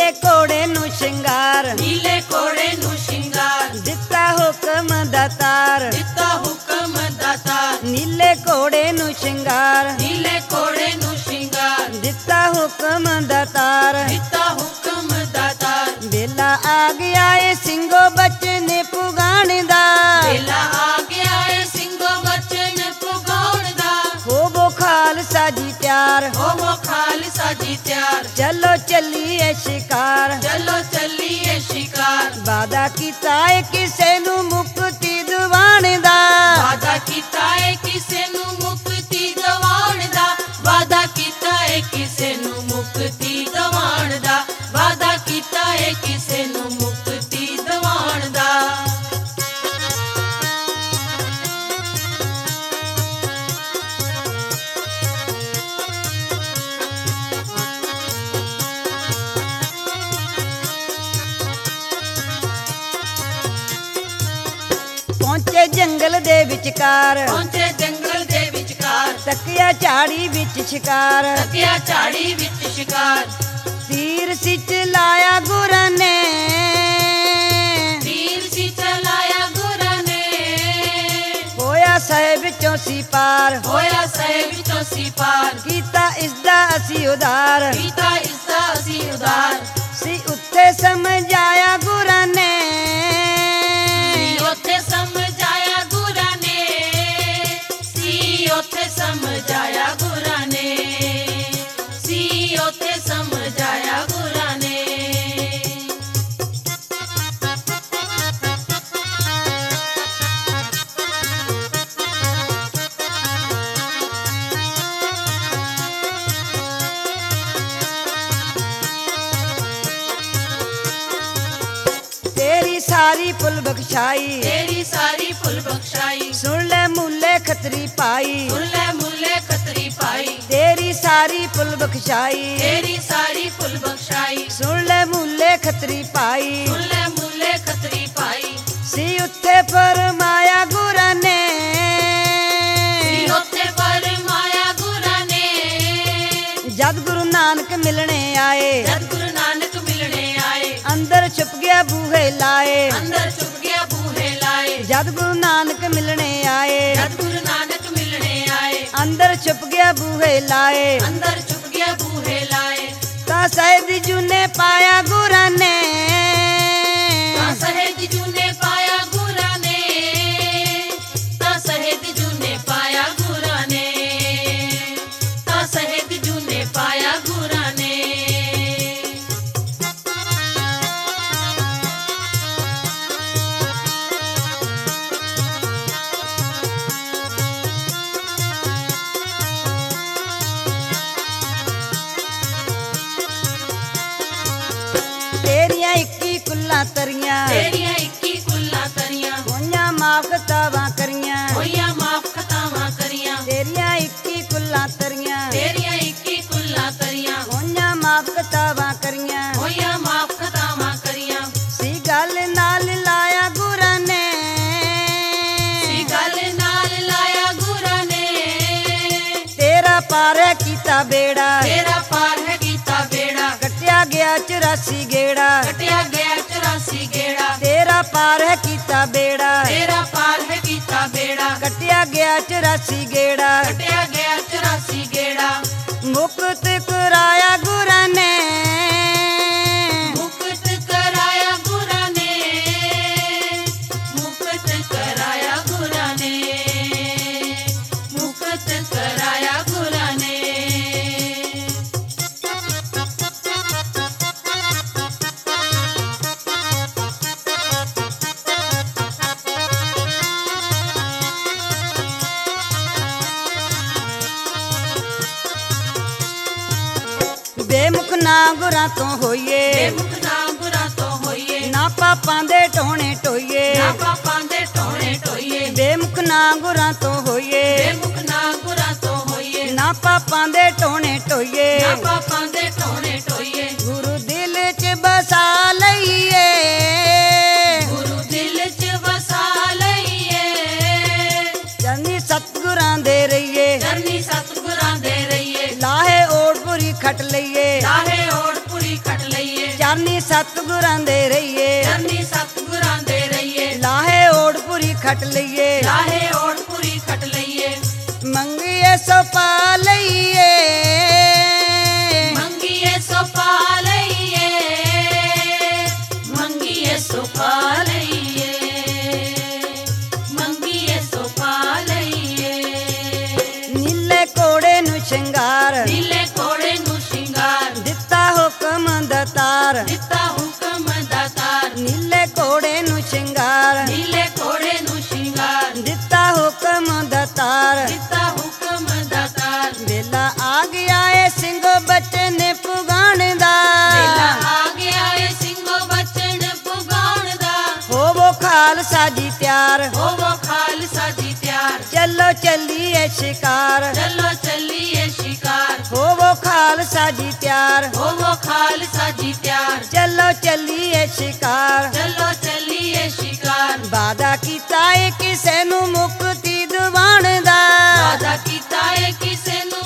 ਨੀਲੇ ਘੋੜੇ ਨੂੰ ਸ਼ਿੰਗਾਰ, ਨੀਲੇ ਘੋੜੇ ਨੂੰ ਸ਼ਿੰਗਾਰ, ਦਿੱਤਾ ਹੁਕਮ ਦਾਤਾਰ। ਦਿੱਤਾ ਹੁਕਮ ਦਾਤਾਰ, ਨੀਲੇ ਘੋੜੇ ਨੂੰ ਸ਼ਿੰਗਾਰ, ਨੀਲੇ ਘੋੜੇ ਨੂੰ ਸ਼ਿੰਗਾਰ, ਦਿੱਤਾ ਹੁਕਮ ਦਾਤਾਰ। ਦਿੱਤਾ ਹੁਕਮ ਦਾਤਾਰ। ਵੇਲਾ ਆ ਗਿਆ ਏ ਸਿੰਘੋ ਬਚਨ ਪੁਗਾਣ ਦਾ, ਵੇਲਾ ਆ ਗਿਆ ਏ ਸਿੰਘੋ ਬਚਨ ਪੁਗਾਉਣ ਦਾ। ਹੋਵੋ ਖਾਲਸਾ ਜੀ ਤਿਆਰ, ਹੋਵੋ ਖਾਲਸਾ ਜੀ ਤਿਆਰ, ਚਲੋ ਚੱਲੀਏ ਸ਼ਿਕਾਰ। ਚਲੋ ਚੱਲੀਏ ਸ਼ਿਕਾਰ। ਵਾਦਾ ਕੀਤਾ ਏ ਕਿਸੇ ਨੂੰ ਮੁਕਤੀ ਦਿਵਾਣ ਦਾ, ਵਾਦਾ ਕੀਤਾ ਏ ਕਿਸੇ ਨੂੰ ਮੁਕਤੀ ਦਿਵਾਉਣ ਦਾ। ਵਾਦਾ ਕੀਤਾ ਏ ਕਿਸੇ ਨੂੰ ਮੁਕਤੀ ਦਿਵਾਉਣ ਦਾ। ਵਾਦਾ ਕੀਤਾ ਏ ਕਿਸੇ ਨੂੰ ਮੁਕਤੀ ਦਿਵਾਉਣ ਦਾ। ਪਹੁੰਚੇ ਜੰਗਲ ਦੇ ਵਿਚਕਾਰ, ਪਹੁੰਚੇ ਜੰਗਲ ਦੇ ਵਿਚਕਾਰ, ਤੱਕਿਆ ਝਾੜੀ ਵਿੱਚ ਸ਼ਿਕਾਰ। ਤੱਕਿਆ ਝਾੜੀ ਵਿੱਚ ਸ਼ਿਕਾਰ, ਤੀਰ ਸਿੱਚ ਲਾਇਆ ਗੁਰਾਂ ਨੇ, ਤੀਰ ਸੀ ਚਲਾਇਆ ਗੁਰਾਂ ਨੇ। ਹੋਇਆ ਸਾਹਿਬ ਵਿੱਚੋਂ ਸੀ ਪਾਰ, ਹੋਇਆ ਸਹਿ ਵਿੱਚੋਂ ਸੀ ਪਾਰ, ਕੀਤਾ ਇਸਦਾ ਅਸੀਂ ਉਧਾਰ। ਕੀਤਾ ਇਸਦਾ ਅਸੀਂ ਉਧਾਰ। ਸੀ ਉੱਥੇ ਸਮਝਾਇਆ ਗੁਰਾਂ ਨੇ, ਸੀ ਉੱਥੇ ਸਮਝਾਇਆ ਗੁਰਾਂ ਨੇ। ਸੀ ਉੱਥੇ ਸਮਝਾਇਆ ਗੁਰਾਂ ਨੇ। ਸੀ ਉੱਥੇ ਸਮਝਾਇਆ ਗੁਰਾਂ ਨੇ। ਤੇਰੀ ਸਾਰੀ ਭੁੱਲ ਬਖਸ਼ਾਈ, ਤੇਰੀ ਸਾਰੀ ਭੁੱਲ ਬਖਸ਼ਾਈ, ਸੁਣ ਲੈ ਮੁੱਲੇ ਖੱਤਰੀ ਪਾਈ। ਸੁਣ ਲੈ ਮੁੱਲੇ ਖੱਤਰੀ ਪਾਈ। ਤੇਰੀ ਸਾਰੀ ਭੁੱਲ ਬਖਸ਼ਾਈ, ਤੇਰੀ ਸਾਰੀ ਭੁੱਲ ਬਖਸ਼ਾਈ, ਸੁਣ ਲੈ ਮੁੱਲੇ ਖੱਤਰੀ ਪਾਈ। ਸੁਣ ਲੈ ਮੁੱਲੇ ਖੱਤਰੀ ਪਾਈ। ਸੀ ਉੱਥੇ ਫਰਮਾਇਆ ਗੁਰਾਂ ਨੇ, ਸੀ ਉੱਥੇ ਫਰਮਾਇਆ ਗੁਰਾਂ ਨੇ। ਜਦ ਗੁਰੂ ਨਾਨਕ ਮਿਲਣੇ ਆਏ, ਜਦ ਗੁਰੂ ਨਾਨਕ ਮਿਲਣੇ ਆਏ, ਅੰਦਰ ਛੁਪ ਗਿਆ ਬੂਹੇ ਲਾਏ। ਅੰਦਰ ਛੁਪ ਗਿਆ ਬੂਹੇ ਲਾਏ। ਜਦ ਗੁਰੂ ਨਾਨਕ ਮਿਲਣੇ ਆਏ, ਜਦ ਗੁਰੂ ਨਾਨਕ ਮਿਲਣੇ ਆਏ, ਅੰਦਰ ਛੁਪ ਗਿਆ ਬੂਹੇ ਲਾਏ। ਅੰਦਰ ਛੁਪ ਗਿਆ ਬੂਹੇ ਲਾਏ। ਤਾਂ ਸਾਹਿਬ ਜੂ ਨੇ ਪਾਇਆ ਗੁਰਾਂ ਨੇ, ਤਾਂ ਸਹਿਜ ਜੂ ਨੇ ਪਾਇਆ ਗੁਰਾਂ ਨੇ। ਤਾਂ ਸਹਿਜ ਜੂ ਨੇ ਪਾਇਆ ਗੁਰਾਂ ਨੇ। ਤਾਂ ਸਹਿਜ ਜੂ ਨੇ ਪਾਇਆ ਗੁਰਾਂ ਨੇ। ਤੇਰੀਆਂ 21 ਕੁੱਲਾਂ ਤਰੀਆਂ, ਤੇਰੀਆਂ 21 ਕੁੱਲਾਂ ਤਰੀਆਂ, ਹੋਈਆਂ ਮਾਫ ਕਤਾਵਾਂ ਕਰੀਆਂ। ਹੋਈਆਂ ਮਾਫ ਖਤਾਵਾਂ ਕਰੀਆਂ। ਤੇਰੀਆਂ 21 ਕੁੱਲਾਂ ਤਰੀਆਂ, ਤੇਰੀਆਂ 21 ਕੁੱਲਾਂ ਤਰੀਆਂ, ਹੋਈਆਂ ਮਾਫ ਕਤਾਵਾਂ ਕਰੀਆਂ। ਹੋਈਆਂ ਮਾਫ ਖਤਾਵਾਂ ਕਰੀਆਂ। ਸੀ ਗੱਲ ਨਾਲ ਲਾਇਆ ਗੁਰਾਂ ਨੇ, ਸੀ ਗੱਲ ਨਾਲ ਲਾਇਆ ਗੁਰਾਂ ਨੇ। ਤੇਰਾ ਪਾਰ ਹੈ ਕੀਤਾ ਬੇੜਾ, ਤੇਰਾ ਪਾਰ ਹੈ ਕੀਤਾ ਬੇੜਾ, ਕੱਟਿਆ ਗਿਆ 84 ਗੇੜਾ। ਕੱਟਿਆ ਗਿਆ 84 ਗੇੜਾ। ਤੇਰਾ ਪਾਰ ਹੈ ਕੀਤਾ ਬੇੜਾ, ਤੇਰਾ ਪਾਰ ਹੈ ਕੀਤਾ ਬੇੜਾ, ਕੱਟਿਆ ਗਿਆ 84 ਗੇੜਾ। ਕੱਟਿਆ ਗਿਆ 84 ਗੇੜਾ। ਮੁਕਤ ਕਰਾਇਆ ਗੁਰਾਂ ਨੇ, ਮੁਕਤ ਕਰਾਇਆ ਗੁਰਾਂ ਨੇ। ਮੁਕਤ ਕਰਾਇਆ ਗੁਰਾਂ ਨੇ। ਮੁਕਤ ਕਰਾਇਆ ਗੁਰਾਂ ਨੇ। ਬੇਮੁਖ ਨਾ ਗੁਰਾਂ ਤੋਂ ਹੋਈਏ, ਬੇਮੁਖ ਨਾ ਗੁਰਾਂ ਤੋਂ ਹੋਈਏ, ਨਾ ਪਾਪਾਂ ਦੇ ਟੋਣੇ ਟੋਈਏ। ਨਾ ਪਾਪਾਂ ਦੇ ਟੋਣੇ ਟੋਈਏ। ਬੇਮੁਖ ਨਾ ਗੁਰਾਂ ਤੋਂ ਹੋਈਏ, ਬੇਮੁਖ ਨਾ ਗੁਰਾਂ ਤੋਂ ਹੋਈਏ, ਨਾ ਪਾਪਾਂ ਦੇ ਟੋਣੇ ਟੋਈਏ। ਨਾ ਪਾਪਾਂ ਦੇ ਟੋਣੇ ਟੋਈਏ। ਗੁਰੂ ਦਿਲ ਚ ਬਸਾ ਲਈਏ, ਗੁਰੂ ਦਿਲ ਚ ਵਸਾ ਲਈਏ। ਚਰਨੀ ਸਤਿਗੁਰਾਂ ਦੇ ਰਹੀਏ, ਚਰਨੀ ਸਤਿਗੁਰਾਂ ਦੇ ਰਹੀਏ। ਲਾਹੇ ਓੜ ਪੁਰੀ ਖਟ ਲਈਏ, ਲਾਹੇ ਓੜ ਪੁਰੀ ਖਟ ਲਈਏ। ਚਰਨ ਸਤਿਗੁਰਾਂ ਦੇ ਰਹੀਏ ਚਰਨੀ ਸਤਿਗੁਰਾਂ ਦੇ ਰਹੀਏ ਲਾਹੇ ਓੜਪੁਰੀ ਖਟ ਲਈਏ ਲਾਹੇ ਓੜਪੁਰੀ ਖਟ ਲਈਏ ਮੰਗੀਏ ਸੋ ਪਾ ਲਈਏ ਮੰਗੀਏ ਸੋ ਪਾ ਲਈਏ ਮੰਗੀਏ ਸੋ ਪਾ ਲਈਏ ਮੰਗੀਏ ਸੋ ਪਾ ਲਈਏ ਨੀਲੇ ਕੋੜੇ ਨੂੰ ਸ਼ਿੰਗਾਰ ਨੀਲੇ ਕੋੜੇ ਨੂੰ ਸ਼ਿੰਗਾਰ ਦਿੱਤਾ ਹੁਕਮ ਦਤਾਰ ਦਿੱਤਾ ਹੁਕਮ ਦਾਤਾਰ ਨੀਲੇ ਕੋੜੇ ਨੂੰ ਸ਼ਿੰਗਾਰ ਨੀਲੇ ਕੋੜੇ ਨੂੰ ਸ਼ਿੰਗਾਰ ਦਿੱਤਾ ਹੁਕਮ ਦਤਾਰ ਦਿੱਤਾ ਹੁਕਮ ਦਾਤਾਰ ਵੇਲਾ ਆ ਗਿਆ ਏ ਸਿੰਘੋ ਬਚਨ ਪੁਗਾਣ ਦਾ ਵੇਲਾ ਆ ਗਿਆ ਏ ਸਿੰਘੋ ਬਚਨ ਪੁਗਾਉਣ ਦਾ ਹੋਵੋ ਖਾਲਸਾ ਜੀ ਤਿਆਰ ਹੋਵੋ ਖਾਲਸਾ ਜੀ ਤਿਆਰ ਚੱਲੋ ਚੱਲੀਏ ਸ਼ਿਕਾਰ ਚਲੋ ਚੱਲੀਏ ਸ਼ਿਕਾਰ ਹੋਵੋ ਖਾਲਸਾ ਜੀ ਤਿਆਰ ਹੋਵੋ ਖਾਲਸਾ ਜੀ ਤਿਆਰ ਚੱਲੋ ਚੱਲੀਏ ਸ਼ਿਕਾਰ ਚਲੋ ਚੱਲੀਏ ਸ਼ਿਕਾਰ ਵਾਦਾ ਕੀਤਾ ਏ ਕਿਸੇ ਨੂੰ ਮੁਕਤੀ ਦਿਵਾਣ ਦਾ ਵਾਦਾ ਕੀਤਾ ਏ ਕਿਸੇ ਨੂੰ